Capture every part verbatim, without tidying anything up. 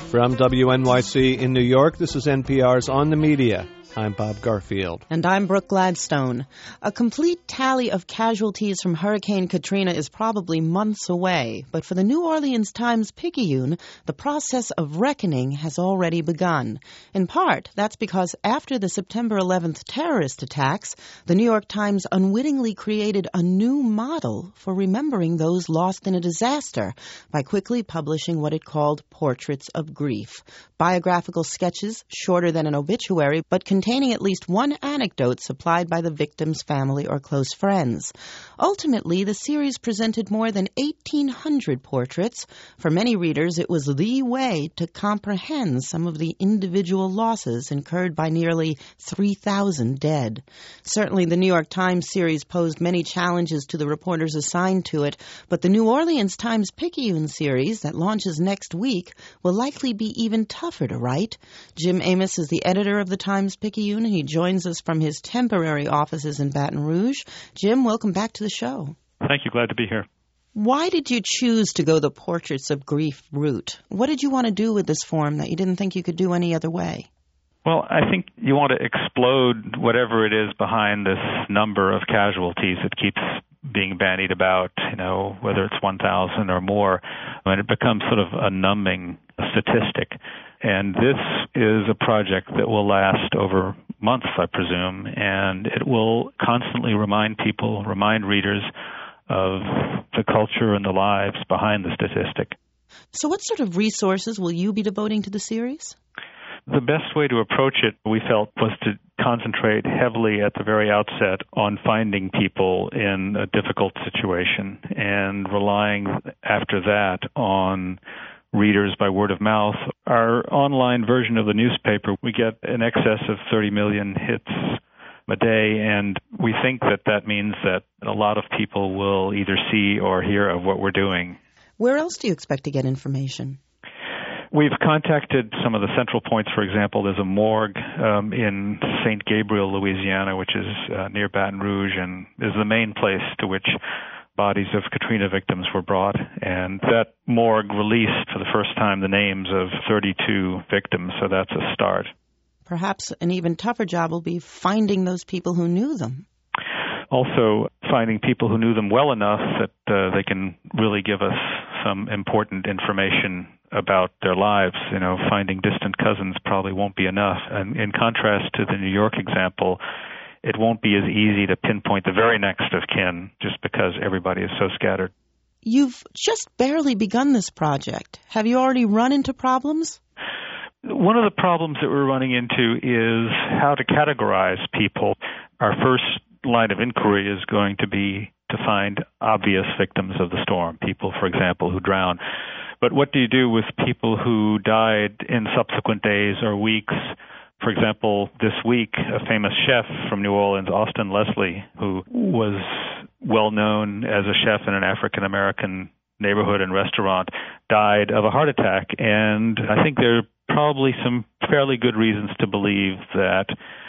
From W N Y C in New York, this is N P R's On the Media. I'm Bob Garfield. And I'm Brooke Gladstone. A complete tally of casualties from Hurricane Katrina is probably months away, but for the New Orleans Times-Picayune, the process of reckoning has already begun. In part, that's because after the September eleventh terrorist attacks, the New York Times unwittingly created a new model for remembering those lost in a disaster by quickly publishing what it called Portraits of Grief. Biographical sketches, shorter than an obituary, but containing at least one anecdote supplied by the victim's family or close friends. Ultimately, the series presented more than eighteen hundred portraits. For many readers, it was the way to comprehend some of the individual losses incurred by nearly three thousand dead. Certainly, the New York Times series posed many challenges to the reporters assigned to it, but the New Orleans Times-Picayune series that launches next week will likely be even tougher to write. Jim Amos is the editor of the Times-Picayune. He joins us from his temporary offices in Baton Rouge. Jim, welcome back to the show. Thank you. Glad to be here. Why did you choose to go the Portraits of Grief route? What did you want to do with this form that you didn't think you could do any other way? Well, I think you want to explode whatever it is behind this number of casualties that keeps being bandied about, you know, whether it's one thousand or more, when it becomes sort of a numbing statistic. And this is a project that will last over months, I presume, and it will constantly remind people, remind readers of the culture and the lives behind the statistic. So what sort of resources will you be devoting to the series? The best way to approach it, we felt, was to concentrate heavily at the very outset on finding people in a difficult situation and relying after that on readers by word of mouth. Our online version of the newspaper, we get in excess of thirty million hits a day, and we think that that means that a lot of people will either see or hear of what we're doing. Where else do you expect to get information? We've contacted some of the central points. For example, there's a morgue um, in Saint Gabriel, Louisiana, which is uh, near Baton Rouge, and is the main place to which bodies of Katrina victims were brought. And that morgue released for the first time the names of thirty-two victims, so that's a start. Perhaps an even tougher job will be finding those people who knew them. Also, finding people who knew them well enough that uh, they can really give us some important information about their lives. You know, finding distant cousins probably won't be enough. And in contrast to the New York example, it won't be as easy to pinpoint the very next of kin just because everybody is so scattered. You've just barely begun this project. Have you already run into problems? One of the problems that we're running into is how to categorize people. Our first line of inquiry is going to be to find obvious victims of the storm, people, for example, who drown. But what do you do with people who died in subsequent days or weeks? For example, this week, a famous chef from New Orleans, Austin Leslie, who was well known as a chef in an African-American neighborhood and restaurant, died of a heart attack. And I think there are probably some fairly good reasons to believe that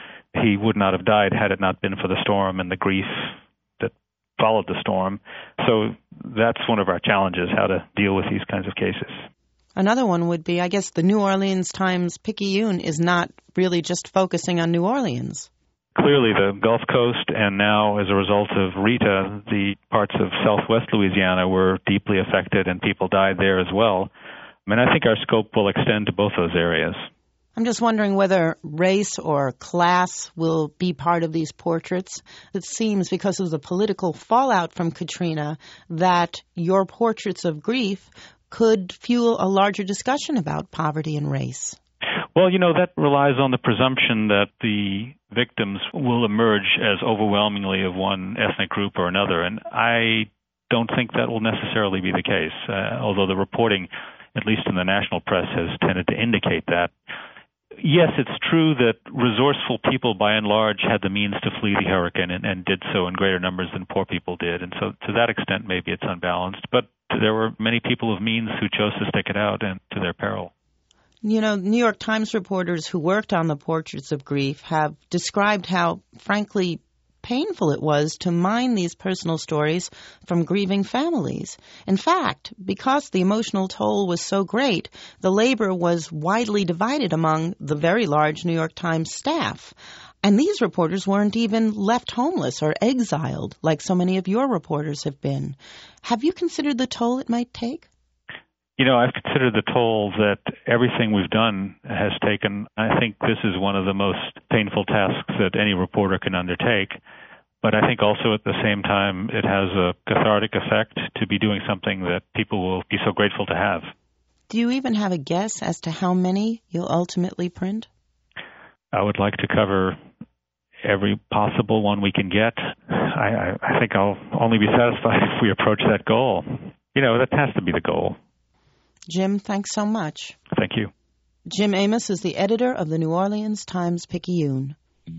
he would not have died had it not been for the storm and the grief that followed the storm. So that's one of our challenges, how to deal with these kinds of cases. Another one would be, I guess, the New Orleans Times-Picayune is not really just focusing on New Orleans. Clearly, the Gulf Coast, and now as a result of Rita, the parts of southwest Louisiana were deeply affected and people died there as well. I mean, I think our scope will extend to both those areas. I'm just wondering whether race or class will be part of these portraits. It seems, because of the political fallout from Katrina, that your portraits of grief could fuel a larger discussion about poverty and race. Well, you know, that relies on the presumption that the victims will emerge as overwhelmingly of one ethnic group or another, and I don't think that will necessarily be the case, uh, although the reporting, at least in the national press, has tended to indicate that. Yes, it's true that resourceful people, by and large, had the means to flee the hurricane and, and did so in greater numbers than poor people did. And so to that extent, maybe it's unbalanced. But there were many people of means who chose to stick it out and to their peril. You know, New York Times reporters who worked on the Portraits of Grief have described how, frankly, painful it was to mine these personal stories from grieving families. In fact, because the emotional toll was so great, the labor was widely divided among the very large New York Times staff. And these reporters weren't even left homeless or exiled like so many of your reporters have been. Have you considered the toll it might take? You know, I've considered the toll that everything we've done has taken. I think this is one of the most painful tasks that any reporter can undertake. But I think also at the same time it has a cathartic effect to be doing something that people will be so grateful to have. Do you even have a guess as to how many you'll ultimately print? I would like to cover every possible one we can get. I, I, I think I'll only be satisfied if we approach that goal. You know, that has to be the goal. Jim, thanks so much. Thank you. Jim Amos is the editor of the New Orleans Times-Picayune.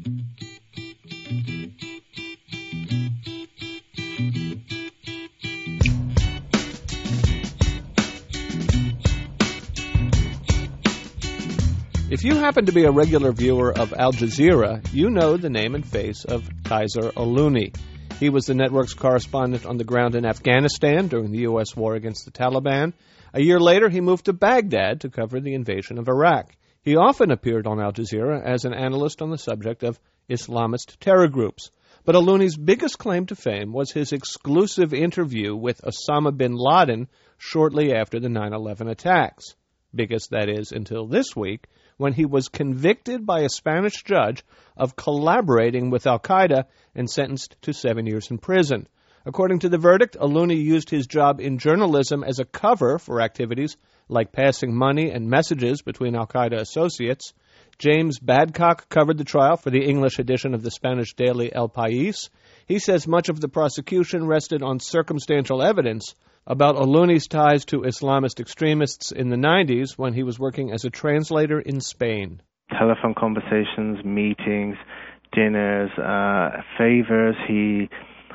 If you happen to be a regular viewer of Al Jazeera, you know the name and face of Kaiser Olouni. He was the network's correspondent on the ground in Afghanistan during the U S war against the Taliban. A year later, he moved to Baghdad to cover the invasion of Iraq. He often appeared on Al Jazeera as an analyst on the subject of Islamist terror groups. But Olouni's biggest claim to fame was his exclusive interview with Osama bin Laden shortly after the nine eleven attacks. Biggest, that is, until this week, when he was convicted by a Spanish judge of collaborating with al-Qaeda and sentenced to seven years in prison. According to the verdict, Olouni used his job in journalism as a cover for activities like passing money and messages between al-Qaeda associates. James Badcock covered the trial for the English edition of the Spanish daily El País. He says much of the prosecution rested on circumstantial evidence about Olouni's ties to Islamist extremists in the nineties when he was working as a translator in Spain. Telephone conversations, meetings, dinners, uh, favors. He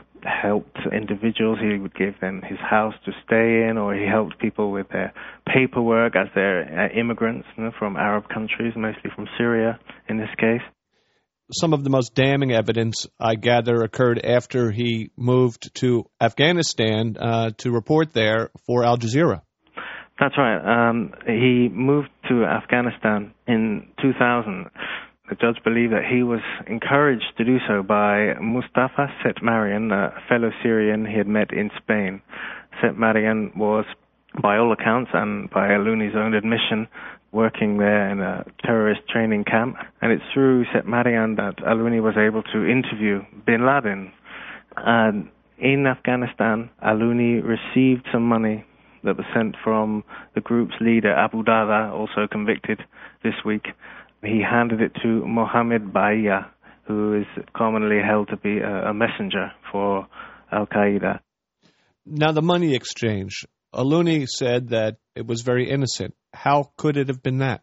helped individuals. He would give them his house to stay in, or he helped people with their paperwork as they're uh, immigrants, you know, from Arab countries, mostly from Syria in this case. Some of the most damning evidence, I gather, occurred after he moved to Afghanistan uh, to report there for Al Jazeera. That's right. Um, he moved to Afghanistan in two thousand. The judge believed that he was encouraged to do so by Mustafa Setmarian, a fellow Syrian he had met in Spain. Setmarian was, by all accounts and by Olouni's own admission, working there in a terrorist training camp. And it's through Setmarian that Olouni was able to interview bin Laden. And in Afghanistan, Olouni received some money that was sent from the group's leader, Abu Dada, also convicted this week. He handed it to Mohammed Bahia, who is commonly held to be a, a messenger for al-Qaeda. Now, the money exchange. Olouni said that it was very innocent. How could it have been that?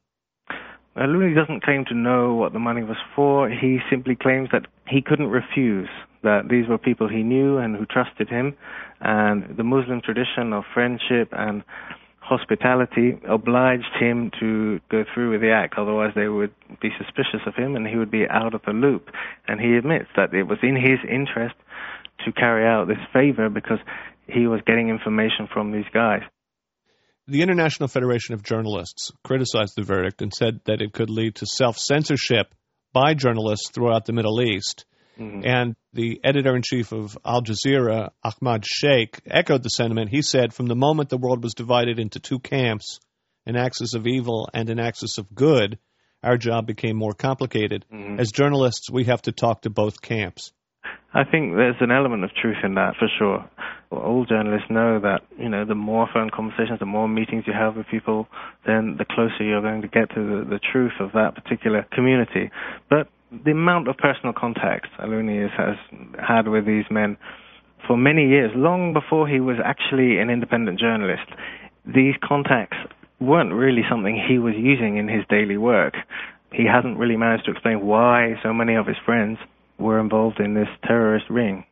Olouni doesn't claim to know what the money was for. He simply claims that he couldn't refuse, that these were people he knew and who trusted him, and the Muslim tradition of friendship and hospitality obliged him to go through with the act, otherwise they would be suspicious of him and he would be out of the loop. And he admits that it was in his interest to carry out this favor because he was getting information from these guys. The International Federation of Journalists criticized the verdict and said that it could lead to self-censorship by journalists throughout the Middle East. Mm-hmm. And the editor-in-chief of Al Jazeera, Ahmad Sheikh, echoed the sentiment. He said, from the moment the world was divided into two camps, an axis of evil and an axis of good, our job became more complicated. Mm-hmm. As journalists, we have to talk to both camps. I think there's an element of truth in that, for sure. All journalists know that, you know, the more phone conversations, the more meetings you have with people, then the closer you're going to get to the, the truth of that particular community. But the amount of personal contacts Olouni has had with these men for many years, long before he was actually an independent journalist, these contacts weren't really something he was using in his daily work. He hasn't really managed to explain why so many of his friends were involved in this terrorist ring.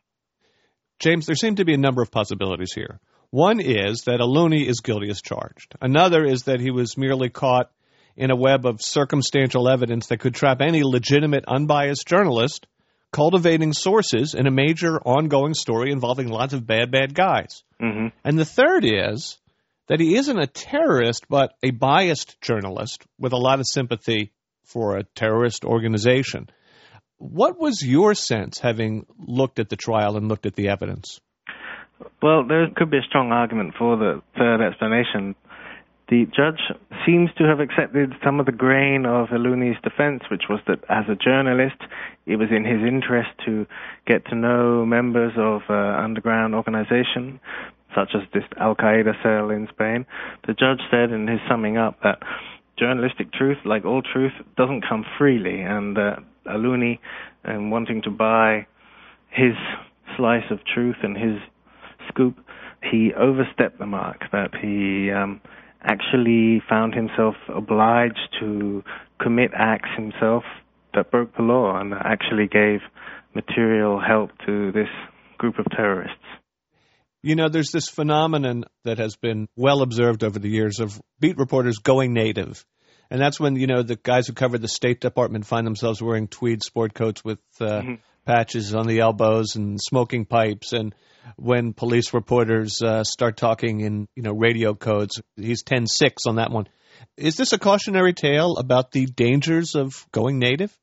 James, there seem to be a number of possibilities here. One is that Olouni is guilty as charged. Another is that he was merely caught in a web of circumstantial evidence that could trap any legitimate, unbiased journalist, cultivating sources in a major ongoing story involving lots of bad, bad guys. Mm-hmm. And the third is that he isn't a terrorist, but a biased journalist with a lot of sympathy for a terrorist organization. What was your sense, having looked at the trial and looked at the evidence? Well, there could be a strong argument for the third explanation. The judge seems to have accepted some of the grain of Aluni's defense, which was that as a journalist, it was in his interest to get to know members of an underground organization, such as this Al-Qaeda cell in Spain. The judge said in his summing up that journalistic truth, like all truth, doesn't come freely, and uh, Aluni, um, wanting to buy his slice of truth and his scoop, he overstepped the mark, that he um, actually found himself obliged to commit acts himself that broke the law and that actually gave material help to this group of terrorists. You know, there's this phenomenon that has been well observed over the years of beat reporters going native. And that's when, you know, the guys who cover the State Department find themselves wearing tweed sport coats with uh, mm-hmm. patches on the elbows and smoking pipes. And when police reporters uh, start talking in, you know, radio codes, he's ten six on that one. Is this a cautionary tale about the dangers of going native?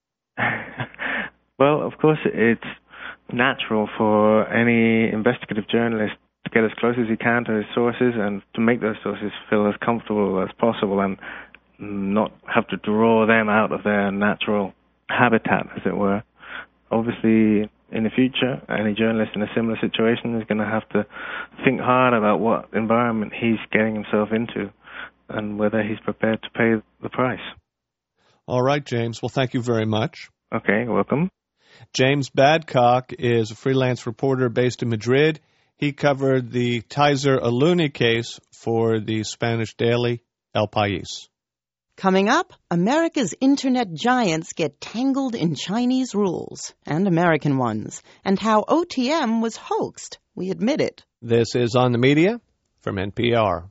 Well, of course, it's natural for any investigative journalist to get as close as he can to his sources and to make those sources feel as comfortable as possible and not have to draw them out of their natural habitat, as it were. Obviously, in the future, any journalist in a similar situation is going to have to think hard about what environment he's getting himself into and whether he's prepared to pay the price. All right, James. Well, thank you very much. Okay, welcome. James Badcock is a freelance reporter based in Madrid. He covered the Kaiser Aluni case for the Spanish daily El País. Coming up, America's internet giants get tangled in Chinese rules and American ones, and how O T M was hoaxed. We admit it. This is On the Media from N P R.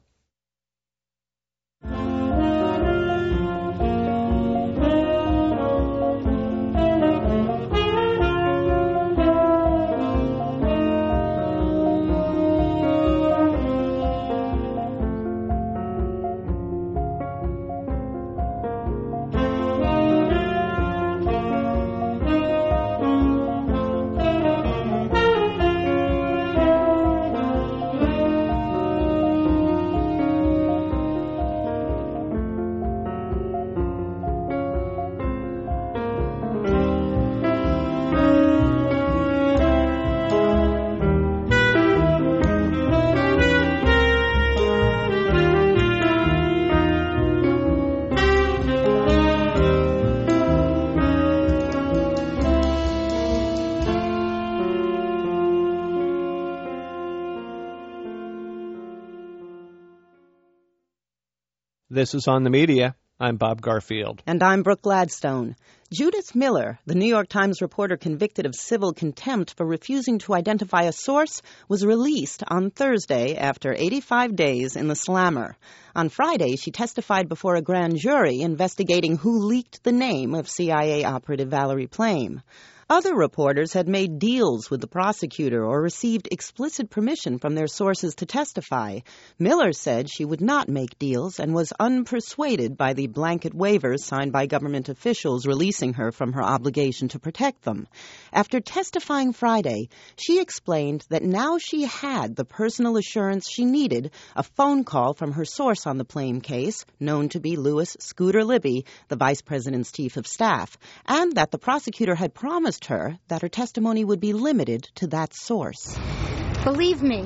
This is On the Media. I'm Bob Garfield. And I'm Brooke Gladstone. Judith Miller, the New York Times reporter convicted of civil contempt for refusing to identify a source, was released on Thursday after eighty-five days in the slammer. On Friday, she testified before a grand jury investigating who leaked the name of C I A operative Valerie Plame. Other reporters had made deals with the prosecutor or received explicit permission from their sources to testify. Miller said she would not make deals and was unpersuaded by the blanket waivers signed by government officials releasing her from her obligation to protect them. After testifying Friday, she explained that now she had the personal assurance she needed, a phone call from her source on the Plame case, known to be Louis Scooter Libby, the vice president's chief of staff, and that the prosecutor had promised her that her testimony would be limited to that source. Believe me,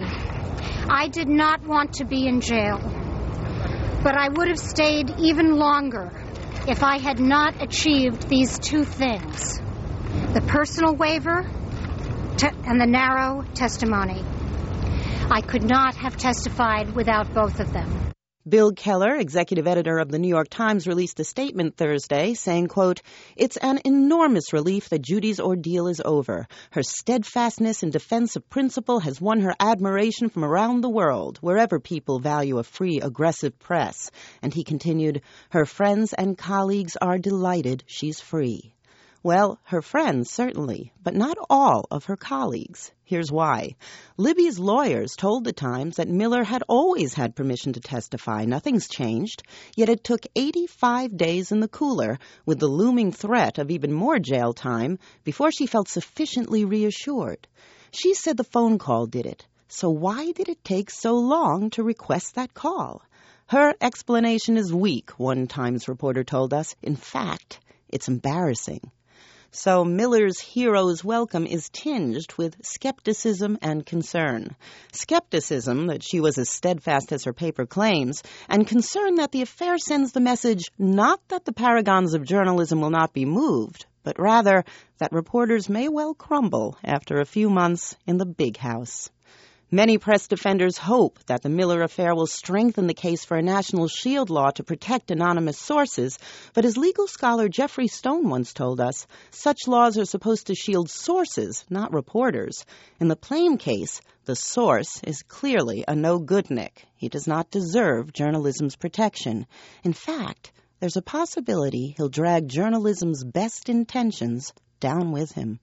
I did not want to be in jail, but I would have stayed even longer if I had not achieved these two things: the personal waiver te- and the narrow testimony. I could not have testified without both of them. Bill Keller, executive editor of the New York Times, released a statement Thursday saying, quote, "It's an enormous relief that Judy's ordeal is over. Her steadfastness in defense of principle has won her admiration from around the world, wherever people value a free, aggressive press." And he continued, "Her friends and colleagues are delighted she's free." Well, her friends, certainly, but not all of her colleagues. Here's why. Libby's lawyers told the Times that Miller had always had permission to testify. Nothing's changed. Yet it took eighty-five days in the cooler, with the looming threat of even more jail time, before she felt sufficiently reassured. She said the phone call did it. So why did it take so long to request that call? Her explanation is weak, one Times reporter told us. In fact, it's embarrassing. So Miller's hero's welcome is tinged with skepticism and concern. Skepticism that she was as steadfast as her paper claims, and concern that the affair sends the message not that the paragons of journalism will not be moved, but rather that reporters may well crumble after a few months in the big house. Many press defenders hope that the Miller affair will strengthen the case for a national shield law to protect anonymous sources, but as legal scholar Jeffrey Stone once told us, such laws are supposed to shield sources, not reporters. In the Plame case, the source is clearly a no-goodnik. He does not deserve journalism's protection. In fact, there's a possibility he'll drag journalism's best intentions down with him.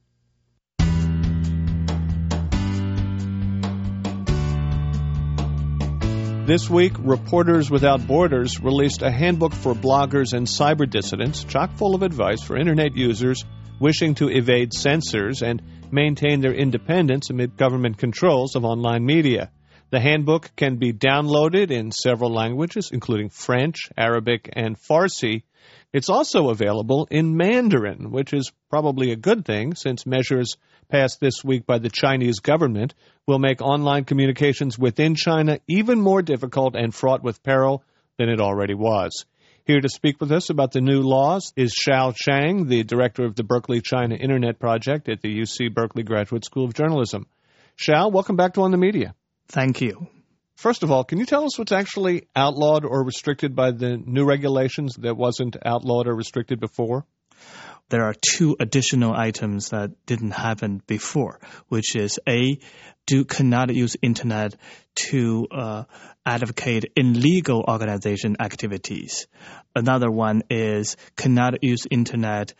This week, Reporters Without Borders released a handbook for bloggers and cyber dissidents, chock full of advice for Internet users wishing to evade censors and maintain their independence amid government controls of online media. The handbook can be downloaded in several languages, including French, Arabic, and Farsi. It's also available in Mandarin, which is probably a good thing since measures passed this week by the Chinese government will make online communications within China even more difficult and fraught with peril than it already was. Here to speak with us about the new laws is Xiao Chang, the director of the Berkeley China Internet Project at the U C Berkeley Graduate School of Journalism. Xiao, welcome back to On the Media. Thank you. First of all, can you tell us what's actually outlawed or restricted by the new regulations that wasn't outlawed or restricted before? There are two additional items that didn't happen before, which is A, do cannot use Internet to uh, advocate illegal organization activities. Another one is cannot use Internet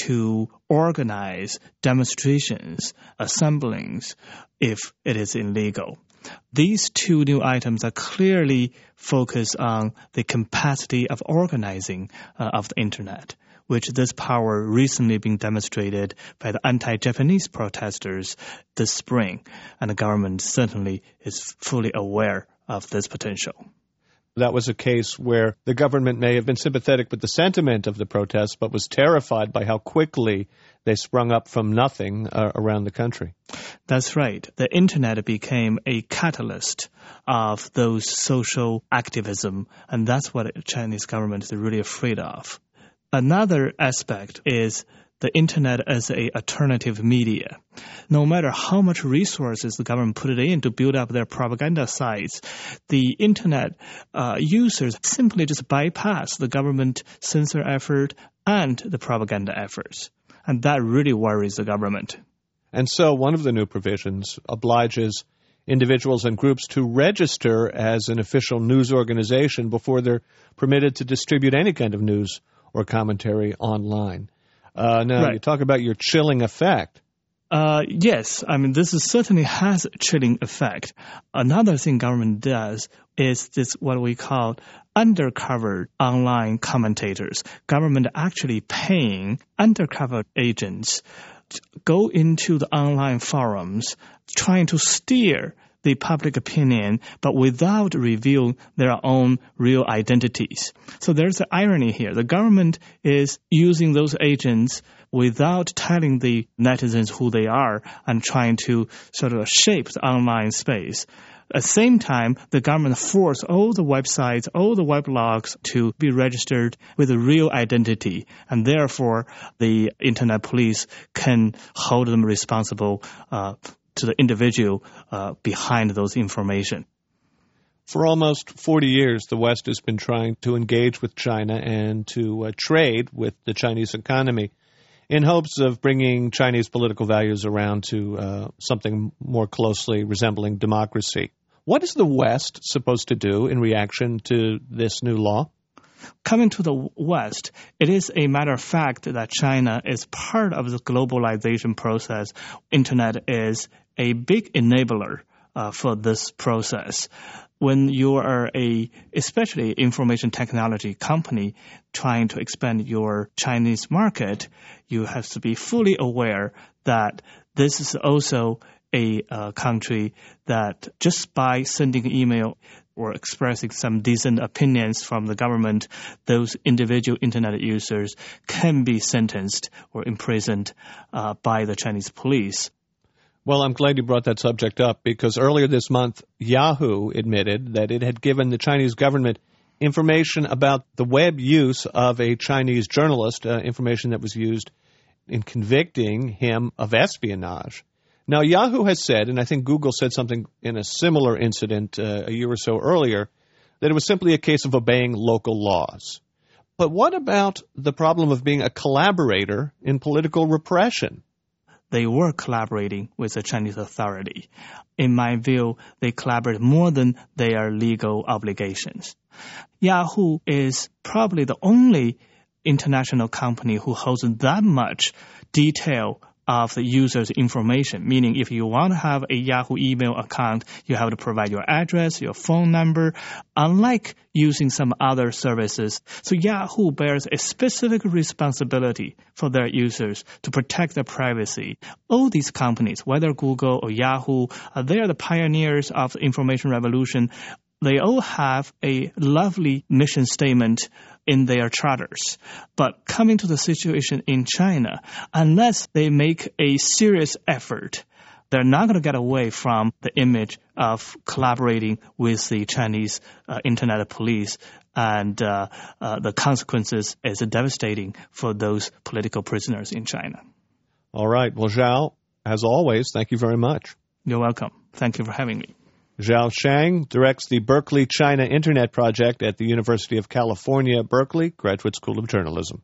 to organize demonstrations, assemblings, if it is illegal. These two new items are clearly focused on the capacity of organizing uh, of the Internet, which this power recently being demonstrated by the anti-Japanese protesters this spring, and the government certainly is fully aware of this potential. That was a case where the government may have been sympathetic with the sentiment of the protests, but was terrified by how quickly they sprung up from nothing uh, around the country. That's right. The Internet became a catalyst of those social activism, and that's what the Chinese government is really afraid of. Another aspect is the Internet as a alternative media. No matter how much resources the government put it in to build up their propaganda sites, the Internet uh, users simply just bypass the government censor effort and the propaganda efforts. And that really worries the government. And so one of the new provisions obliges individuals and groups to register as an official news organization before they're permitted to distribute any kind of news or commentary online. Uh, now, right. You talk about your chilling effect. Uh, yes, I mean, this is certainly has a chilling effect. Another thing government does is this what we call undercover online commentators. Government actually paying undercover agents to go into the online forums trying to steer the public opinion, but without revealing their own real identities. So there's an irony here. The government is using those agents without telling the netizens who they are and trying to sort of shape the online space. At the same time, the government forced all the websites, all the weblogs to be registered with a real identity, and therefore the Internet police can hold them responsible uh, to the individual uh, behind those information. For almost forty years, the West has been trying to engage with China and to uh, trade with the Chinese economy in hopes of bringing Chinese political values around to uh, something more closely resembling democracy. What is the West supposed to do in reaction to this new law? coming to the West, it is a matter of fact that China is part of the globalization process. Internet is a big enabler uh, for this process. When you are a, especially information technology company trying to expand your Chinese market, you have to be fully aware that this is also a uh, country that just by sending an email or expressing some decent opinions from the government, those individual internet users can be sentenced or imprisoned uh, by the Chinese police. Well, I'm glad you brought that subject up because earlier this month, Yahoo admitted that it had given the Chinese government information about the web use of a Chinese journalist, uh, information that was used in convicting him of espionage. Now, Yahoo has said, and I think Google said something in a similar incident uh, a year or so earlier, that it was simply a case of obeying local laws. But what about the problem of being a collaborator in political repression? They were collaborating with the Chinese authority. In my view, they collaborate more than their legal obligations. Yahoo is probably the only international company who holds that much detail of the user's information, meaning if you want to have a Yahoo email account, you have to provide your address, your phone number, unlike using some other services. So Yahoo bears a specific responsibility for their users to protect their privacy. All these companies, whether Google or Yahoo, uh, they are the pioneers of the information revolution. They all have a lovely mission statement in their charters. But coming to the situation in China, unless they make a serious effort, they're not going to get away from the image of collaborating with the Chinese uh, internet police. And uh, uh, the consequences is devastating for those political prisoners in China. All right. Well, Zhao, as always, thank you very much. You're welcome. Thank you for having me. Zhao Shang directs the Berkeley China Internet Project at the University of California, Berkeley Graduate School of Journalism.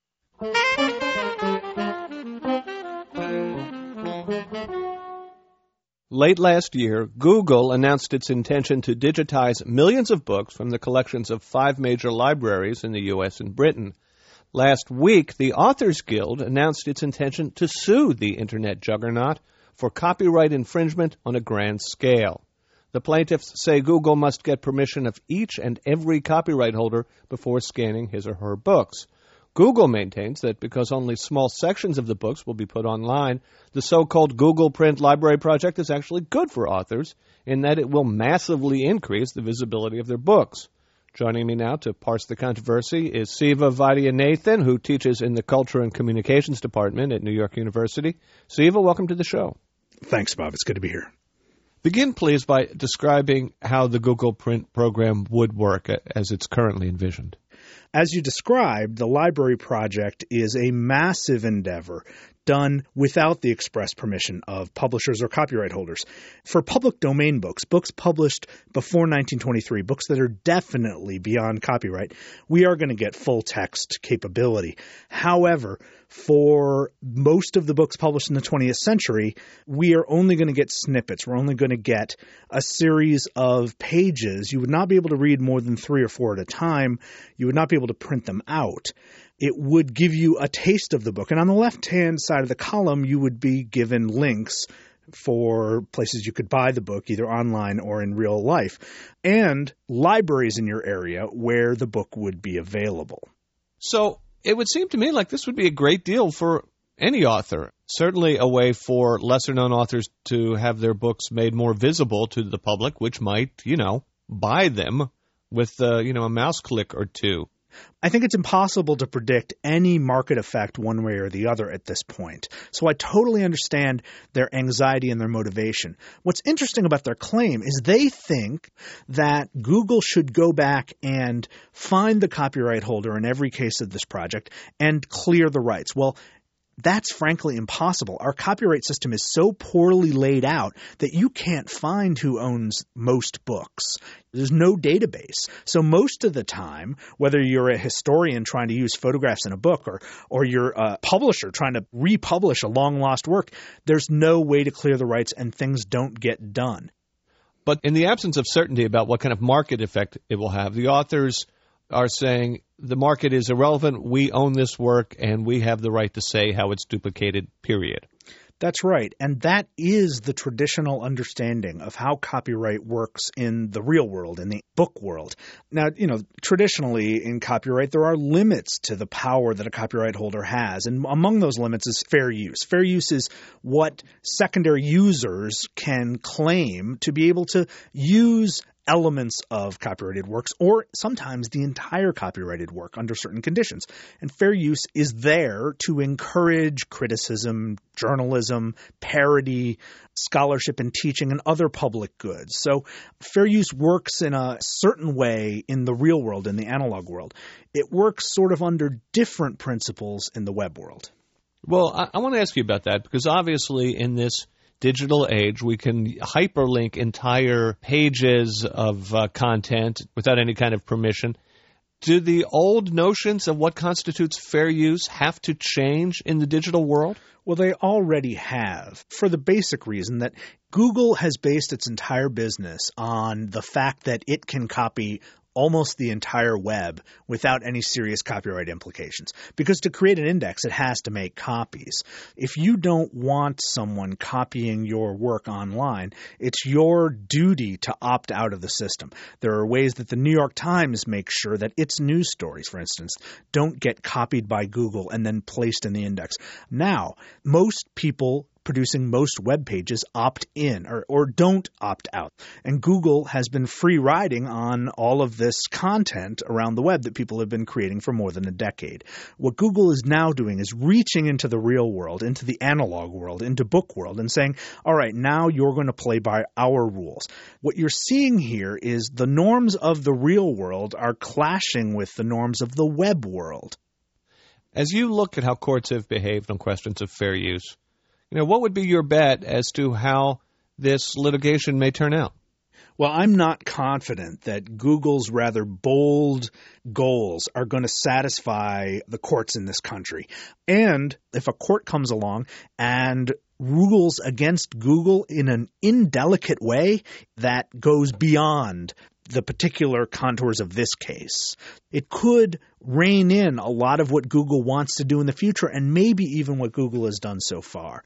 Late last year, Google announced its intention to digitize millions of books from the collections of five major libraries in the U S and Britain. Last week, the Authors Guild announced its intention to sue the Internet juggernaut for copyright infringement on a grand scale. The plaintiffs say Google must get permission of each and every copyright holder before scanning his or her books. Google maintains that because only small sections of the books will be put online, the so-called Google Print Library Project is actually good for authors in that it will massively increase the visibility of their books. Joining me now to parse the controversy is Siva Vaidyanathan, who teaches in the Culture and Communications Department at New York University. Siva, welcome to the show. Thanks, Bob. It's good to be here. Begin, please, by describing how the Google Print program would work as it's currently envisioned. As you described, the library project is a massive endeavor done without the express permission of publishers or copyright holders. For public domain books, books published before nineteen twenty-three, books that are definitely beyond copyright, we are going to get full text capability. However, for most of the books published in the twentieth century, we are only going to get snippets. We're only going to get a series of pages. You would not be able to read more than three or four at a time. You would not be able to print them out. It would give you a taste of the book. And on the left-hand side of the column, you would be given links for places you could buy the book, either online or in real life, and libraries in your area where the book would be available. So it would seem to me like this would be a great deal for any author. Certainly a way for lesser-known authors to have their books made more visible to the public, which might, you know, buy them with, uh, you know, a mouse click or two. I think it's impossible to predict any market effect one way or the other at this point. So I totally understand their anxiety and their motivation. What's interesting about their claim is they think that Google should go back and find the copyright holder in every case of this project and clear the rights. Well, that's frankly impossible. Our copyright system is so poorly laid out that you can't find who owns most books. There's no database. So most of the time, whether you're a historian trying to use photographs in a book or, or you're a publisher trying to republish a long-lost work, there's no way to clear the rights and things don't get done. But in the absence of certainty about what kind of market effect it will have, the authors are saying the market is irrelevant, we own this work, and we have the right to say how it's duplicated, period. That's right. And that is the traditional understanding of how copyright works in the real world, in the book world. Now, you know, traditionally in copyright, there are limits to the power that a copyright holder has. And among those limits is fair use. Fair use is what secondary users can claim to be able to use elements of copyrighted works, or sometimes the entire copyrighted work under certain conditions. And fair use is there to encourage criticism, journalism, parody, scholarship and teaching, and other public goods. So fair use works in a certain way in the real world, in the analog world. It works sort of under different principles in the web world. Well, I, I want to ask you about that, because obviously in this digital age, we can hyperlink entire pages of uh, content without any kind of permission. Do the old notions of what constitutes fair use have to change in the digital world? Well, they already have, for the basic reason that Google has based its entire business on the fact that it can copy almost the entire web without any serious copyright implications. Because to create an index, it has to make copies. If you don't want someone copying your work online, it's your duty to opt out of the system. There are ways that the New York Times makes sure that its news stories, for instance, don't get copied by Google and then placed in the index. Now, most people producing most web pages opt in or, or don't opt out. And Google has been free riding on all of this content around the web that people have been creating for more than a decade. What Google is now doing is reaching into the real world, into the analog world, into book world, and saying, all right, now you're going to play by our rules. What you're seeing here is the norms of the real world are clashing with the norms of the web world. As you look at how courts have behaved on questions of fair use, you know, what would be your bet as to how this litigation may turn out? Well, I'm not confident that Google's rather bold goals are going to satisfy the courts in this country. And if a court comes along and rules against Google in an indelicate way that goes beyond the particular contours of this case, it could rein in a lot of what Google wants to do in the future, and maybe even what Google has done so far.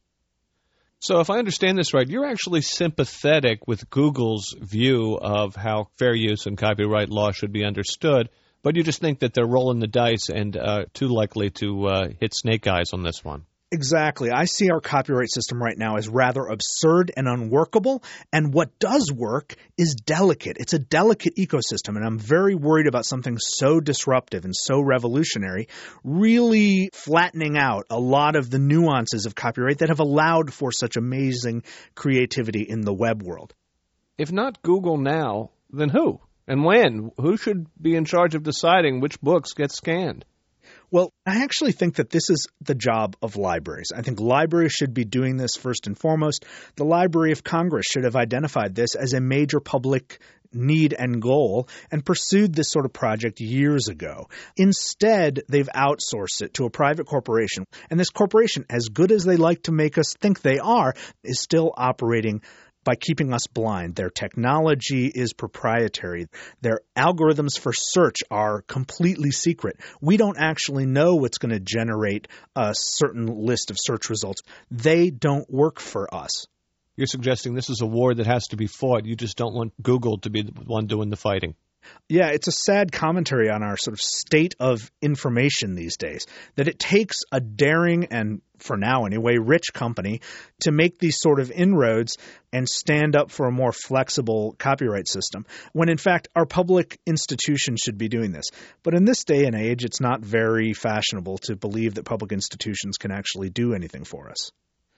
So if I understand this right, you're actually sympathetic with Google's view of how fair use and copyright law should be understood, but you just think that they're rolling the dice and uh, too likely to uh, hit snake eyes on this one. Exactly. I see our copyright system right now as rather absurd and unworkable, and what does work is delicate. It's a delicate ecosystem, and I'm very worried about something so disruptive and so revolutionary really flattening out a lot of the nuances of copyright that have allowed for such amazing creativity in the web world. If not Google now, then who? And when? Who should be in charge of deciding which books get scanned? Well, I actually think that this is the job of libraries. I think libraries should be doing this first and foremost. The Library of Congress should have identified this as a major public need and goal and pursued this sort of project years ago. Instead, they've outsourced it to a private corporation. And this corporation, as good as they like to make us think they are, is still operating by keeping us blind. Their technology is proprietary. Their algorithms for search are completely secret. We don't actually know what's going to generate a certain list of search results. They don't work for us. You're suggesting this is a war that has to be fought. You just don't want Google to be the one doing the fighting. Yeah, it's a sad commentary on our sort of state of information these days, that it takes a daring and, for now anyway, rich company to make these sort of inroads and stand up for a more flexible copyright system, when in fact our public institutions should be doing this. But in this day and age, it's not very fashionable to believe that public institutions can actually do anything for us.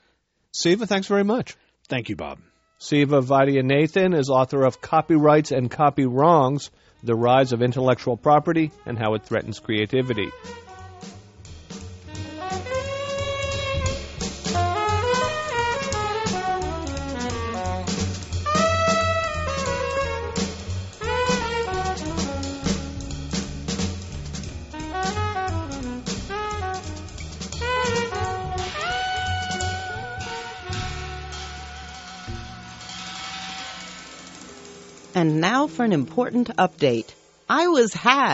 Siva, thanks very much. Thank you, Bob. Siva Vaidyanathan is author of Copyrights and Copy Wrongs, The Rise of Intellectual Property and How It Threatens Creativity. And now for an important update. I Was Had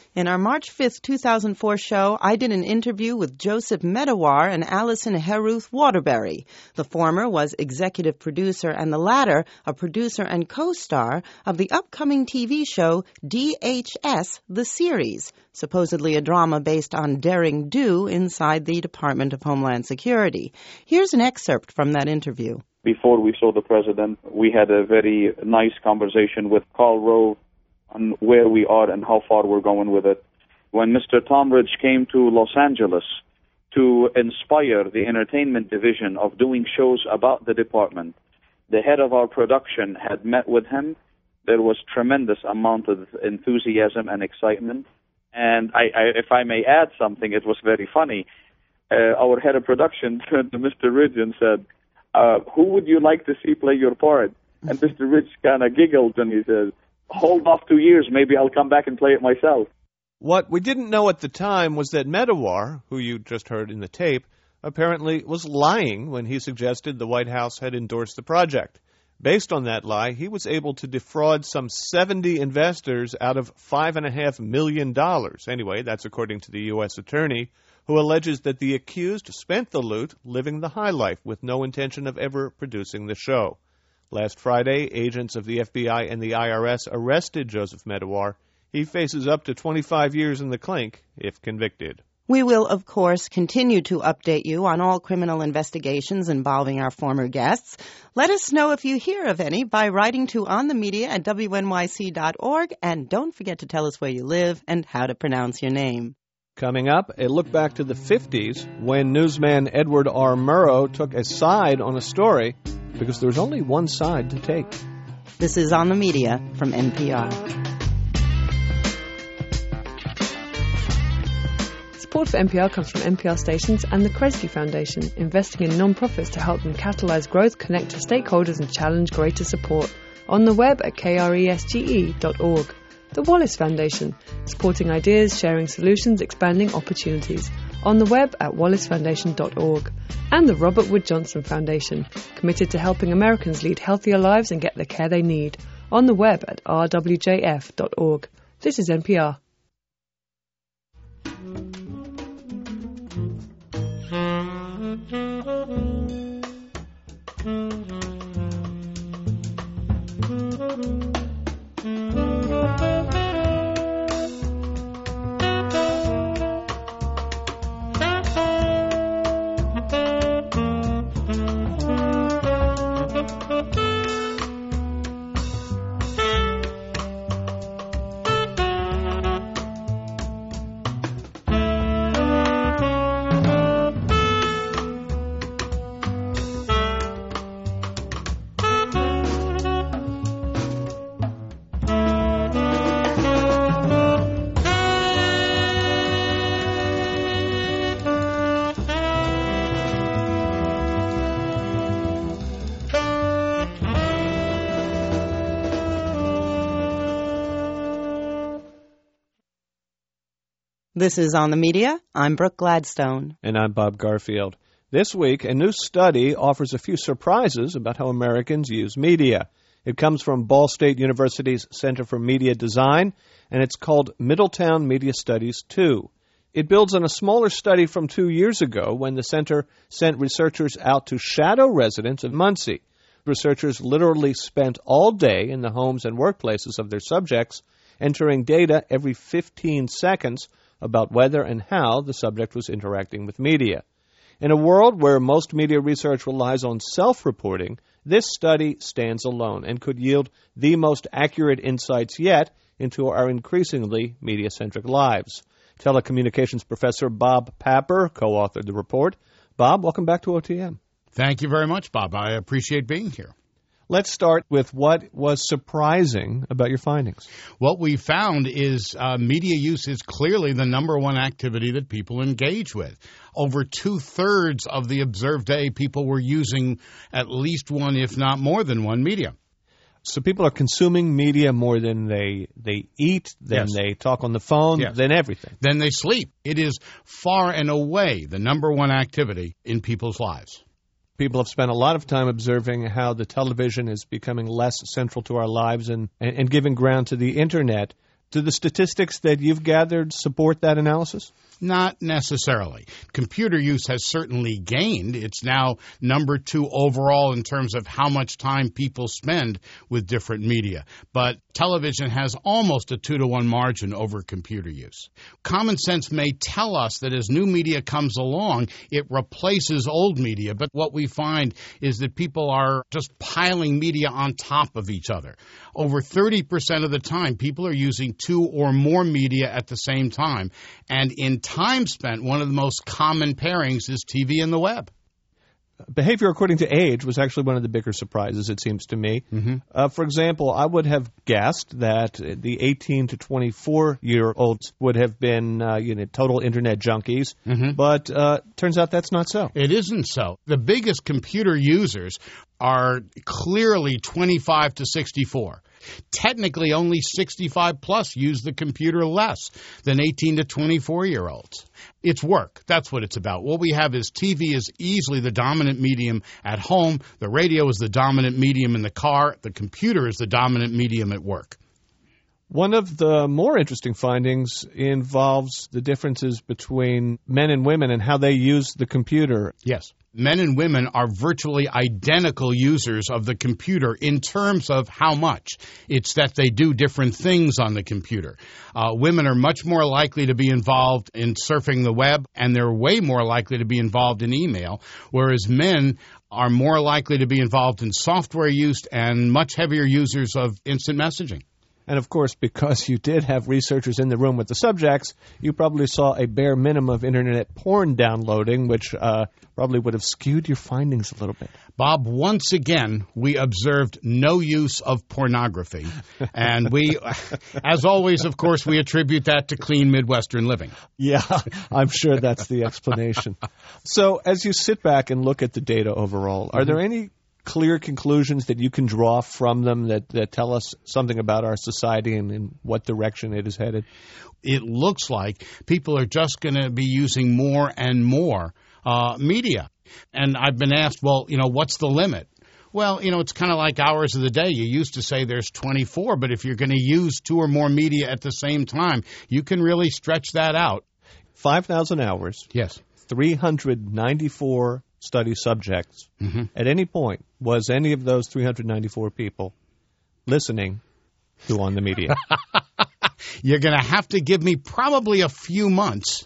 In our March fifth, two thousand four show, I did an interview with Joseph Medawar and Allison Heruth Waterbury. The former was executive producer and the latter a producer and co-star of the upcoming T V show D H S, The Series, supposedly a drama based on derring do inside the Department of Homeland Security. Here's an excerpt from that interview. Before we saw the president, we had a very nice conversation with Karl Rove on where we are and how far we're going with it. When Mister Tom Ridge came to Los Angeles to inspire the entertainment division of doing shows about the department, the head of our production had met with him. There was tremendous amount of enthusiasm and excitement. And I, I, if I may add something, it was very funny. Uh, our head of production turned to Mister Ridge and said, uh, who would you like to see play your part? And Mister Ridge kind of giggled and he said, hold off two years, maybe I'll come back and play it myself. What we didn't know at the time was that Medawar, who you just heard in the tape, apparently was lying when he suggested the White House had endorsed the project. Based on that lie, he was able to defraud some seventy investors out of five point five million dollars. Anyway, that's according to the U S attorney, who alleges that the accused spent the loot living the high life with no intention of ever producing the show. Last Friday, agents of the F B I and the I R S arrested Joseph Medawar. He faces up to twenty-five years in the clink if convicted. We will, of course, continue to update you on all criminal investigations involving our former guests. Let us know if you hear of any by writing to On the Media at W N Y C dot org, and don't forget to tell us where you live and how to pronounce your name. Coming up, a look back to the fifties when newsman Edward R. Murrow took a side on a story because there was only one side to take. This is On the Media from N P R. Support for N P R comes from N P R stations and the Kresge Foundation, investing in non-profits to help them catalyze growth, connect to stakeholders and challenge greater support. On the web at kresge dot org. The Wallace Foundation, supporting ideas, sharing solutions, expanding opportunities. On the web at wallace foundation dot org. And the Robert Wood Johnson Foundation, committed to helping Americans lead healthier lives and get the care they need. On the web at r w j f dot org. This is N P R. This is On the Media. I'm Brooke Gladstone. And I'm Bob Garfield. This week, a new study offers a few surprises about how Americans use media. It comes from Ball State University's Center for Media Design, and it's called Middletown Media Studies two. It builds on a smaller study from two years ago when the center sent researchers out to shadow residents of Muncie. Researchers literally spent all day in the homes and workplaces of their subjects, entering data every fifteen seconds about whether and how the subject was interacting with media. In a world where most media research relies on self-reporting, this study stands alone and could yield the most accurate insights yet into our increasingly media-centric lives. Telecommunications professor Bob Papper co-authored the report. Bob, welcome back to O T M. Thank you very much, Bob. I appreciate being here. Let's start with what was surprising about your findings. What we found is uh, media use is clearly the number one activity that people engage with. Over two-thirds of the observed day, people were using at least one, if not more than one, media. So people are consuming media more than they they eat, than Yes. they talk on the phone, Yes. than everything. Then they sleep. It is far and away the number one activity in people's lives. People have spent a lot of time observing how the television is becoming less central to our lives and, and, and giving ground to the Internet. Do the statistics that you've gathered support that analysis? Not necessarily. Computer use has certainly gained. It's now number two overall in terms of how much time people spend with different media. But television has almost a two to one margin over computer use. Common sense may tell us that as new media comes along, it replaces old media. But what we find is that people are just piling media on top of each other. Over thirty percent of the time, people are using two or more media at the same time. And in time spent, one of the most common pairings is T V and the web. Behavior according to age was actually one of the bigger surprises, it seems to me. Mm-hmm. Uh, for example, I would have guessed that the eighteen to twenty-four-year-olds would have been uh, you know, total Internet junkies, mm-hmm. but uh, turns out that's not so. It isn't so. The biggest computer users are clearly twenty-five to sixty-four. Technically, only sixty-five plus use the computer less than eighteen to twenty-four-year-olds. It's work. That's what it's about. What we have is T V is easily the dominant medium at home. The radio is the dominant medium in the car. The computer is the dominant medium at work. One of the more interesting findings involves the differences between men and women and how they use the computer. Yes. Men and women are virtually identical users of the computer in terms of how much. It's that they do different things on the computer. Uh, women are much more likely to be involved in surfing the web, and they're way more likely to be involved in email, whereas men are more likely to be involved in software use and much heavier users of instant messaging. And, of course, because you did have researchers in the room with the subjects, you probably saw a bare minimum of Internet porn downloading, which uh, probably would have skewed your findings a little bit. Bob, once again, we observed no use of pornography. And we, as always, of course, we attribute that to clean Midwestern living. Yeah, I'm sure that's the explanation. So as you sit back and look at the data overall, are mm-hmm. there any clear conclusions that you can draw from them that, that tell us something about our society and in what direction it is headed? It looks like people are just going to be using more and more uh, media. And I've been asked, well, you know, what's the limit? Well, you know, it's kind of like hours of the day. You used to say there's twenty-four, but if you're going to use two or more media at the same time, you can really stretch that out. five thousand hours. Yes. three hundred ninety-four study subjects. Mm-hmm. At any point, was any of those three hundred ninety-four people listening to On the Media? You're going to have to give me probably a few months,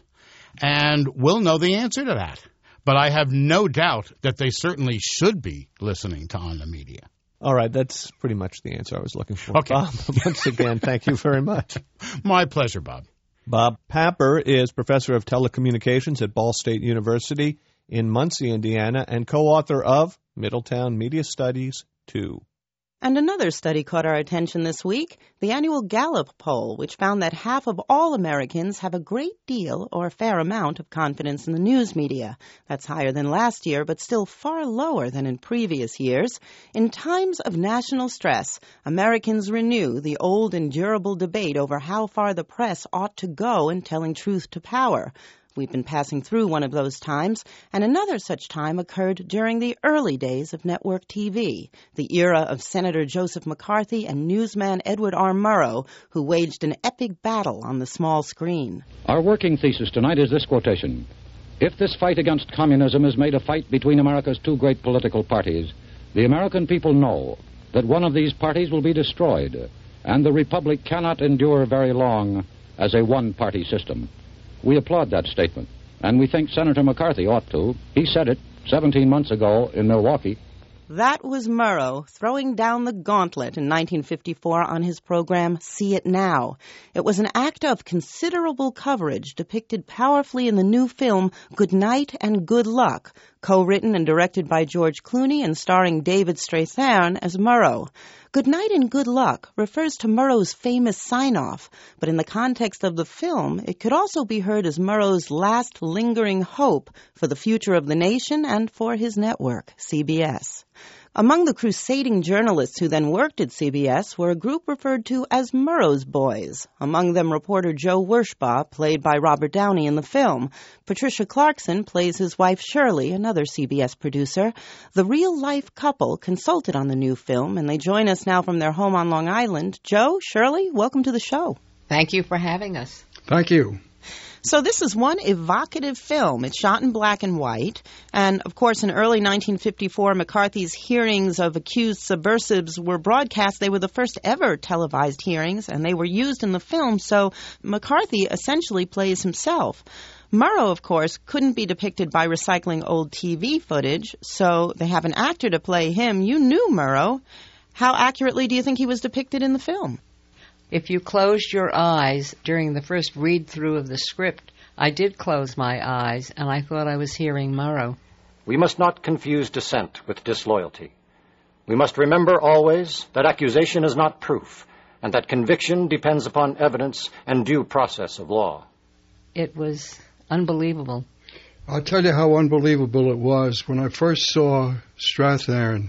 and we'll know the answer to that. But I have no doubt that they certainly should be listening to On the Media. All right, that's pretty much the answer I was looking for. Okay. Bob, once again, thank you very much. My pleasure, Bob. Bob Papper is professor of telecommunications at Ball State University in Muncie, Indiana, and co-author of Middletown Media Studies two. And another study caught our attention this week, the annual Gallup poll, which found that half of all Americans have a great deal or a fair amount of confidence in the news media. That's higher than last year, but still far lower than in previous years. In times of national stress, Americans renew the old and durable debate over how far the press ought to go in telling truth to power. We've been passing through one of those times, and another such time occurred during the early days of network T V, the era of Senator Joseph McCarthy and newsman Edward R. Murrow, who waged an epic battle on the small screen. Our working thesis tonight is this quotation. If this fight against communism is made a fight between America's two great political parties, the American people know that one of these parties will be destroyed, and the republic cannot endure very long as a one-party system. We applaud that statement, and we think Senator McCarthy ought to. He said it seventeen months ago in Milwaukee. That was Murrow throwing down the gauntlet in nineteen fifty-four on his program See It Now. It was an act of considerable coverage depicted powerfully in the new film Good Night and Good Luck, co-written and directed by George Clooney and starring David Strathairn as Murrow. Good Night and Good Luck refers to Murrow's famous sign-off, but in the context of the film, it could also be heard as Murrow's last lingering hope for the future of the nation and for his network, C B S. Among the crusading journalists who then worked at C B S were a group referred to as Murrow's Boys, among them reporter Joe Werschbaugh, played by Robert Downey in the film. Patricia Clarkson plays his wife Shirley, another C B S producer. The real-life couple consulted on the new film, and they join us now from their home on Long Island. Joe, Shirley, welcome to the show. Thank you for having us. Thank you. So this is one evocative film. It's shot in black and white. And, of course, in early nineteen fifty-four, McCarthy's hearings of accused subversives were broadcast. They were the first ever televised hearings, and they were used in the film. So McCarthy essentially plays himself. Murrow, of course, couldn't be depicted by recycling old T V footage, so they have an actor to play him. You knew Murrow. How accurately do you think he was depicted in the film? If you closed your eyes during the first read-through of the script, I did close my eyes, and I thought I was hearing Murrow. We must not confuse dissent with disloyalty. We must remember always that accusation is not proof, and that conviction depends upon evidence and due process of law. It was unbelievable. I'll tell you how unbelievable it was. When I first saw Strathairn,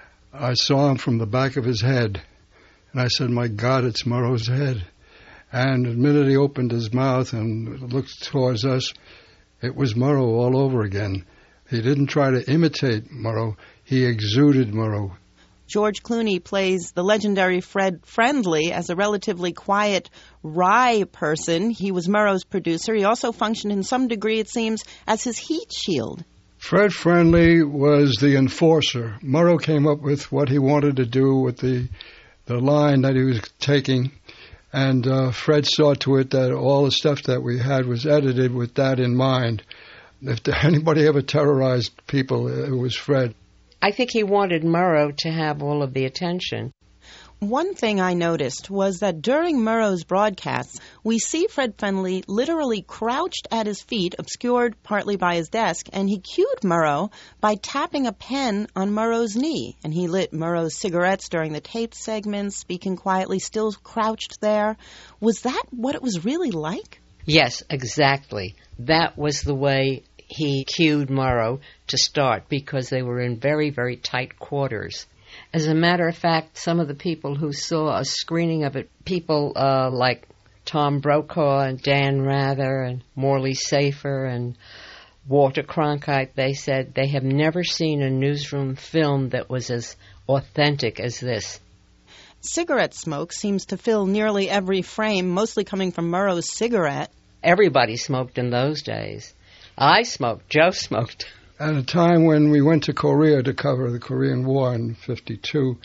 I saw him from the back of his head. And I said, my God, it's Murrow's head. And the minute he opened his mouth and looked towards us, it was Murrow all over again. He didn't try to imitate Murrow. He exuded Murrow. George Clooney plays the legendary Fred Friendly as a relatively quiet, wry person. He was Murrow's producer. He also functioned in some degree, it seems, as his heat shield. Fred Friendly was the enforcer. Murrow came up with what he wanted to do with the the line that he was taking, and uh, Fred saw to it that all the stuff that we had was edited with that in mind. If anybody ever terrorized people, it was Fred. I think he wanted Murrow to have all of the attention. One thing I noticed was that during Murrow's broadcasts, we see Fred Friendly literally crouched at his feet, obscured partly by his desk, and he cued Murrow by tapping a pen on Murrow's knee. And he lit Murrow's cigarettes during the tape segments, speaking quietly, still crouched there. Was that what it was really like? Yes, exactly. That was the way he cued Murrow to start, because they were in very, very tight quarters. As a matter of fact, some of the people who saw a screening of it, people uh, like Tom Brokaw and Dan Rather and Morley Safer and Walter Cronkite, they said they have never seen a newsroom film that was as authentic as this. Cigarette smoke seems to fill nearly every frame, mostly coming from Murrow's cigarette. Everybody smoked in those days. I smoked. Joe smoked. At a time when we went to Korea to cover the Korean War in fifty-two,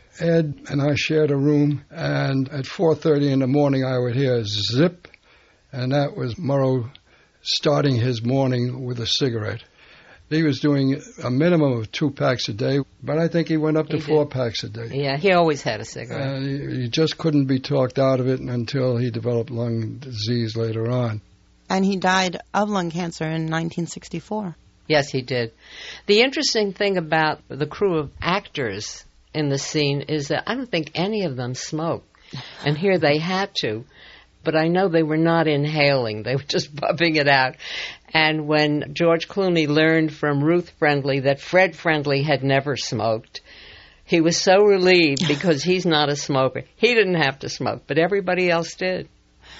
Ed and I shared a room, and at four thirty in the morning I would hear zip, and that was Murrow starting his morning with a cigarette. He was doing a minimum of two packs a day, but I think he went up to four packs a day. Yeah, he always had a cigarette. Uh, he, he just couldn't be talked out of it until he developed lung disease later on. And he died of lung cancer in nineteen sixty-four. Yes, he did. The interesting thing about the crew of actors in the scene is that I don't think any of them smoked. And here they had to. But I know they were not inhaling. They were just puffing it out. And when George Clooney learned from Ruth Friendly that Fred Friendly had never smoked, he was so relieved because he's not a smoker. He didn't have to smoke, but everybody else did.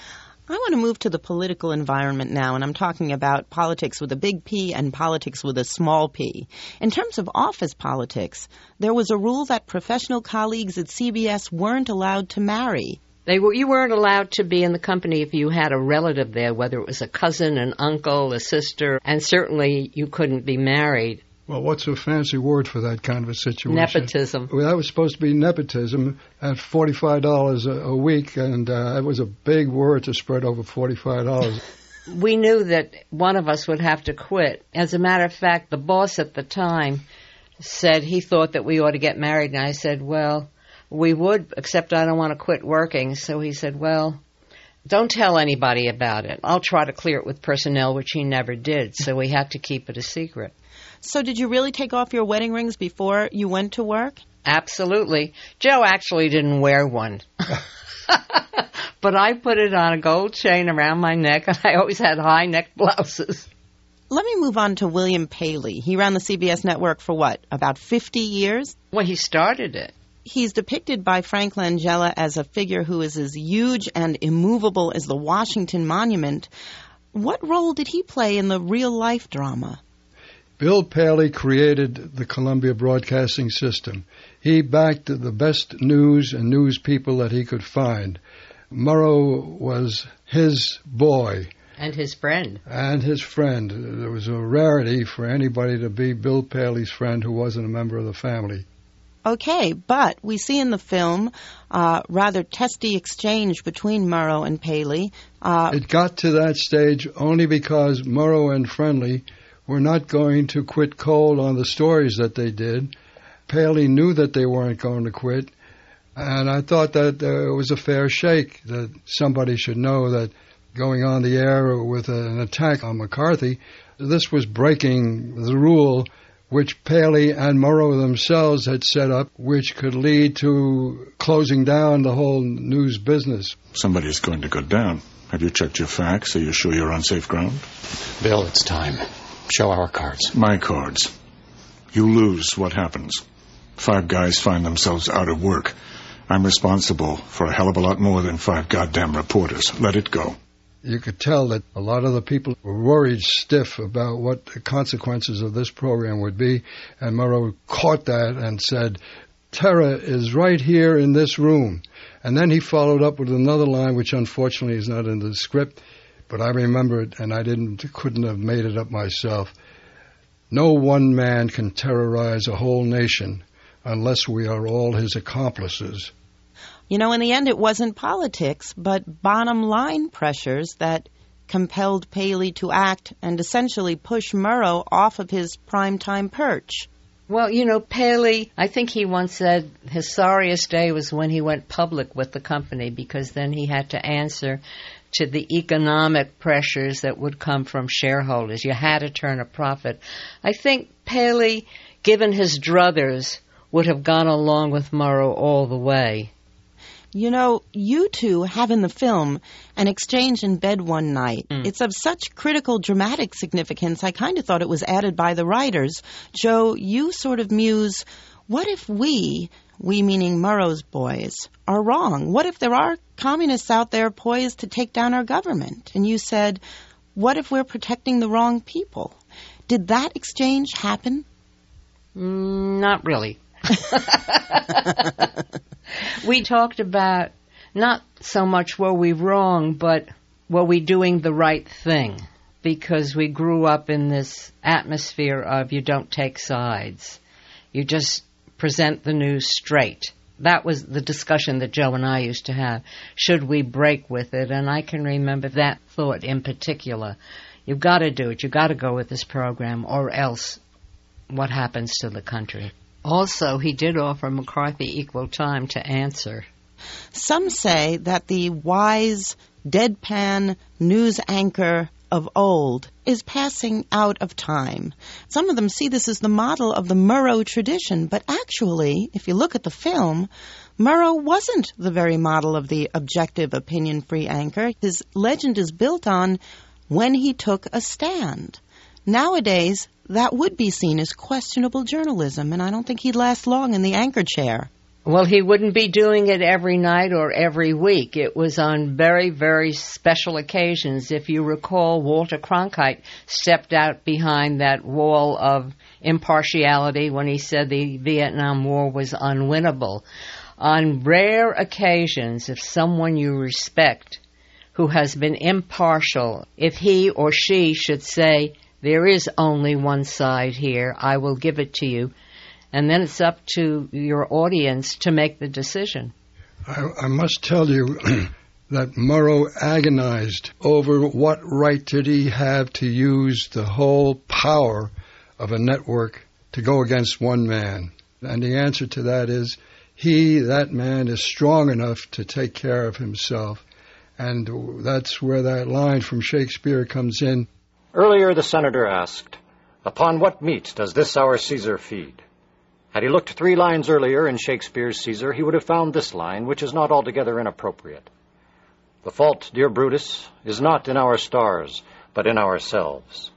I want to move to the political environment now, and I'm talking about politics with a big P and politics with a small p. In terms of office politics, there was a rule that professional colleagues at C B S weren't allowed to marry. They were, you weren't allowed to be in the company if you had a relative there, whether it was a cousin, an uncle, a sister, and certainly you couldn't be married. Well, what's a fancy word for that kind of a situation? Nepotism. Well, that was supposed to be nepotism at forty-five dollars a, a week, and uh, it was a big word to spread over forty-five dollars. We knew that one of us would have to quit. As a matter of fact, the boss at the time said he thought that we ought to get married, and I said, well, we would, except I don't want to quit working. So he said, well, don't tell anybody about it. I'll try to clear it with personnel, which he never did, so we had to keep it a secret. So did you really take off your wedding rings before you went to work? Absolutely. Joe actually didn't wear one. But I put it on a gold chain around my neck, and I always had high-neck blouses. Let me move on to William Paley. He ran the C B S network for what, about fifty years? Well, he started it. He's depicted by Frank Langella as a figure who is as huge and immovable as the Washington Monument. What role did he play in the real-life drama? Bill Paley created the Columbia Broadcasting System. He backed the best news and news people that he could find. Murrow was his boy. And his friend. And his friend. There was a rarity for anybody to be Bill Paley's friend who wasn't a member of the family. Okay, but we see in the film uh, rather testy exchange between Murrow and Paley. Uh, it got to that stage only because Murrow and Friendly were not going to quit cold on the stories that they did. Paley knew that they weren't going to quit, and I thought that uh, it was a fair shake, that somebody should know that going on the air with an attack on McCarthy, this was breaking the rule which Paley and Murrow themselves had set up, which could lead to closing down the whole news business. Somebody's going to go down. Have you checked your facts? Are you sure you're on safe ground? Bill, it's time. Show our cards. My cards. You lose, what happens? Five guys find themselves out of work. I'm responsible for a hell of a lot more than five goddamn reporters. Let it go. You could tell that a lot of the people were worried stiff about what the consequences of this program would be, and Murrow caught that and said, Terror is right here in this room. And then he followed up with another line, which unfortunately is not in the script, but I remember it, and I didn't, couldn't have made it up myself. No one man can terrorize a whole nation unless we are all his accomplices. You know, in the end, it wasn't politics, but bottom-line pressures that compelled Paley to act and essentially push Murrow off of his primetime perch. Well, you know, Paley, I think he once said his sorriest day was when he went public with the company, because then he had to answer to the economic pressures that would come from shareholders. You had to turn a profit. I think Paley, given his druthers, would have gone along with Murrow all the way. You know, you two have in the film an exchange in bed one night. Mm. It's of such critical dramatic significance, I kind of thought it was added by the writers. Joe, you sort of muse, what if we, we meaning Murrow's boys, are wrong? What if there are communists out there poised to take down our government? And you said, what if we're protecting the wrong people? Did that exchange happen? Mm, not really. We talked about not so much were we wrong, but were we doing the right thing? Because we grew up in this atmosphere of you don't take sides. You just present the news straight. That was the discussion that Joe and I used to have. Should we break with it? And I can remember that thought in particular. You've got to do it. You've got to go with this program, or else what happens to the country? Also, he did offer McCarthy equal time to answer. Some say that the wise, deadpan news anchor of old is passing out of time. Some of them see this as the model of the Murrow tradition, but actually, if you look at the film, Murrow wasn't the very model of the objective, opinion-free anchor. His legend is built on when he took a stand. Nowadays, that would be seen as questionable journalism, and I don't think he'd last long in the anchor chair. Well, he wouldn't be doing it every night or every week. It was on very, very special occasions. If you recall, Walter Cronkite stepped out behind that wall of impartiality when he said the Vietnam War was unwinnable. On rare occasions, if someone you respect who has been impartial, if he or she should say, there is only one side here, I will give it to you. And then it's up to your audience to make the decision. I, I must tell you that Murrow agonized over what right did he have to use the whole power of a network to go against one man. And the answer to that is he, that man, is strong enough to take care of himself. And that's where that line from Shakespeare comes in. Earlier, the senator asked, upon what meat does this our Caesar feed? Had he looked three lines earlier in Shakespeare's Caesar, he would have found this line, which is not altogether inappropriate. The fault, dear Brutus, is not in our stars, but in ourselves.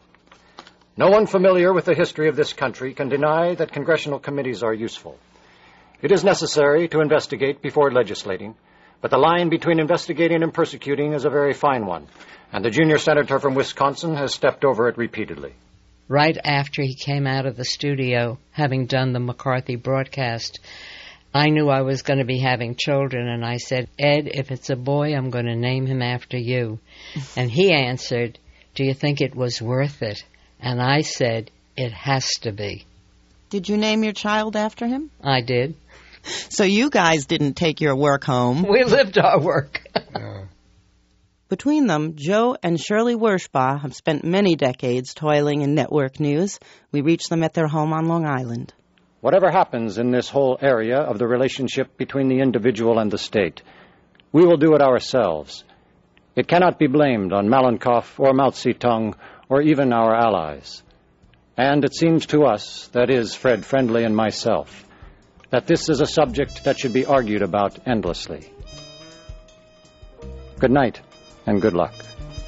No one familiar with the history of this country can deny that congressional committees are useful. It is necessary to investigate before legislating, but the line between investigating and persecuting is a very fine one, and the junior senator from Wisconsin has stepped over it repeatedly. Right after he came out of the studio, having done the McCarthy broadcast, I knew I was going to be having children, and I said, Ed, if it's a boy, I'm going to name him after you. And he answered, do you think it was worth it? And I said, it has to be. Did you name your child after him? I did. So you guys didn't take your work home. We lived our work. Yeah. Between them, Joe and Shirley Werschbach have spent many decades toiling in network news. We reach them at their home on Long Island. Whatever happens in this whole area of the relationship between the individual and the state, we will do it ourselves. It cannot be blamed on Malenkov or Mao Zedong or even our allies. And it seems to us, that is, Fred Friendly and myself, that this is a subject that should be argued about endlessly. Good night, and good luck.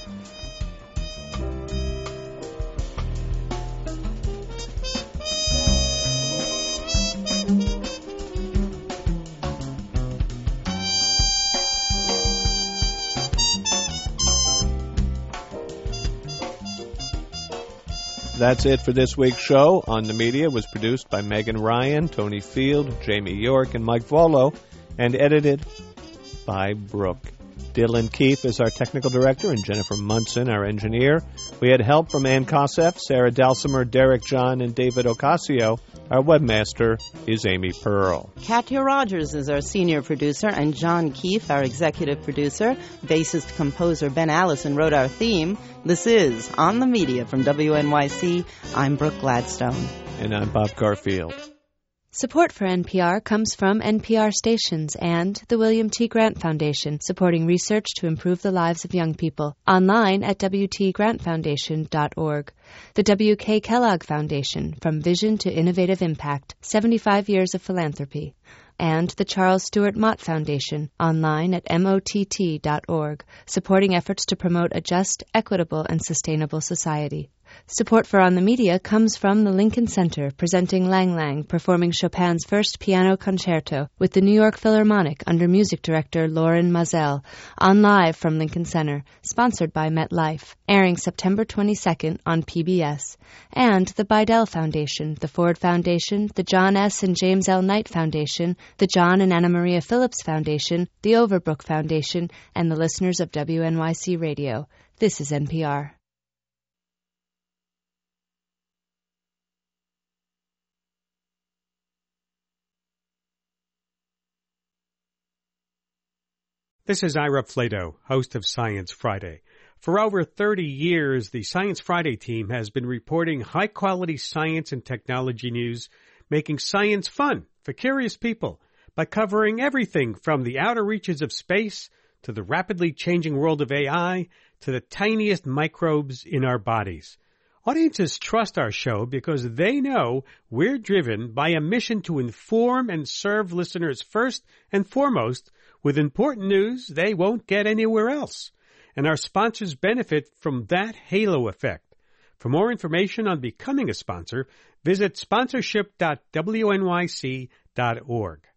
That's it for this week's show. On the Media was produced by Megan Ryan, Tony Field, Jamie York, and Mike Volo, and edited by Brooke. Dylan Keefe is our technical director, and Jennifer Munson, our engineer. We had help from Ann Kosef, Sarah Dalsimer, Derek John, and David Ocasio. Our webmaster is Amy Pearl. Katya Rogers is our senior producer, and John Keefe, our executive producer. Bassist composer Ben Allison wrote our theme. This is On the Media from W N Y C. I'm Brooke Gladstone. And I'm Bob Garfield. Support for N P R comes from N P R stations and the William T. Grant Foundation, supporting research to improve the lives of young people. Online at w t grant foundation dot org. The W K Kellogg Foundation, From Vision to Innovative Impact, seventy-five years of philanthropy. And the Charles Stewart Mott Foundation, online at m o t t dot org, supporting efforts to promote a just, equitable, and sustainable society. Support for On the Media comes from the Lincoln Center, presenting Lang Lang performing Chopin's first piano concerto with the New York Philharmonic under music director Lauren Mazel, on Live from Lincoln Center, sponsored by MetLife, airing September twenty-second on P B S. And the Bidell Foundation, the Ford Foundation, the John S. and James L. Knight Foundation, the John and Anna Maria Phillips Foundation, the Overbrook Foundation, and the listeners of W N Y C Radio. This is N P R. This is Ira Flato, host of Science Friday. For over thirty years, the Science Friday team has been reporting high-quality science and technology news, making science fun for curious people by covering everything from the outer reaches of space to the rapidly changing world of A I to the tiniest microbes in our bodies. Audiences trust our show because they know we're driven by a mission to inform and serve listeners first and foremost with important news they won't get anywhere else. And our sponsors benefit from that halo effect. For more information on becoming a sponsor, visit sponsorship dot w n y c dot org.